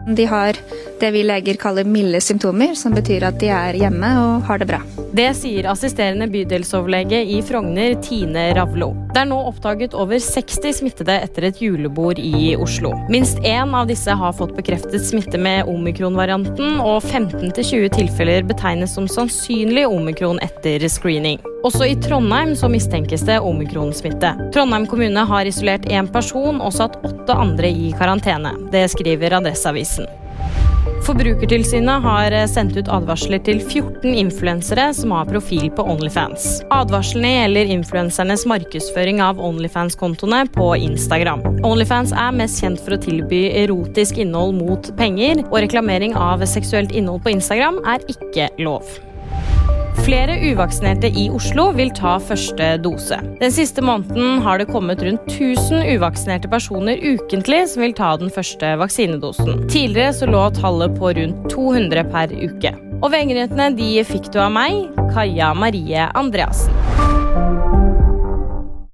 De har det vi leger kaller milde symptomer, som betyr at de er hjemme og har det bra. Det sier assisterende bydelsoverlege i Frogner, Tine Ravlo. Det er nå oppdaget over 60 smittede etter et julebord i Oslo. Minst en av disse har fått bekreftet smitte med omikron-varianten, og 15-20 tilfeller betegnes som sannsynlig omikron etter screening. Også i Trondheim så mistenkes det omikronsmitte. Trondheim kommune har isolert 1 person og satt 8 andre i karantene. Det skriver Adresseavisen. Forbrukertilsynet har sendt ut advarsler til 14 influensere som har profil på OnlyFans. Advarslene gjelder influensernes markedsføring av OnlyFans-kontoene på Instagram. OnlyFans er mest kjent for å tilby erotisk innhold mot penger, og reklamering av seksuelt innhold på Instagram er ikke lov. Flere uvaksinerte i Oslo vil ta første dose. Den siste måneden har det kommet rundt 1000 uvaksinerte personer ukentlig som vil ta den første vaksinedosen. Tidligere så lå tallet på rundt 200 per uke. Og VG-nyhetene de fikk du av meg, Kaja Marie Andreasen.